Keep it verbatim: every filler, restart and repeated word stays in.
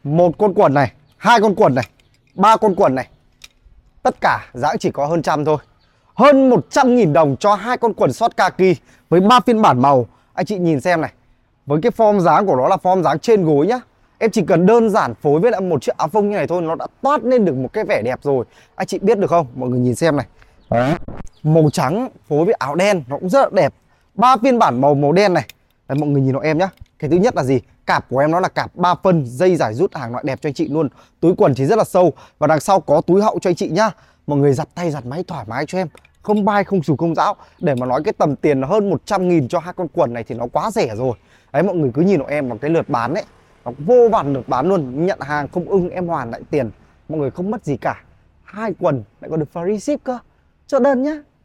Một con quần này, hai con quần này, ba con quần này, tất cả giá chỉ có hơn trăm thôi. Hơn một trăm nghìn đồng cho hai con quần short kaki với ba phiên bản màu. Anh chị nhìn xem này. Với cái form dáng của nó là form dáng trên gối nhá. Em chỉ cần đơn giản phối với lại một chiếc áo phông như này thôi, nó đã toát lên được một cái vẻ đẹp rồi. Anh chị biết được không? Mọi người nhìn xem này. Đó. Màu trắng phối với áo đen nó cũng rất là đẹp. Ba phiên bản màu màu đen này. Đấy, mọi người nhìn hộ em nhá. Cái thứ nhất là gì? Cạp của em nó là cạp ba phân, dây giải rút hàng loại đẹp cho anh chị luôn. Túi quần thì rất là sâu và đằng sau có túi hậu cho anh chị nhá. Mọi người giặt tay giặt máy thoải mái cho em, không bay không xù không rão. Để mà nói cái tầm tiền hơn một trăm nghìn cho hai con quần này thì nó quá rẻ rồi. Đấy, mọi người cứ nhìn hộ em vào cái lượt bán đấy, nó vô vàn lượt bán luôn. Nhận hàng không ưng em hoàn lại tiền, mọi người không mất gì cả. Hai quần lại còn được free ship cơ, chốt đơn nhá.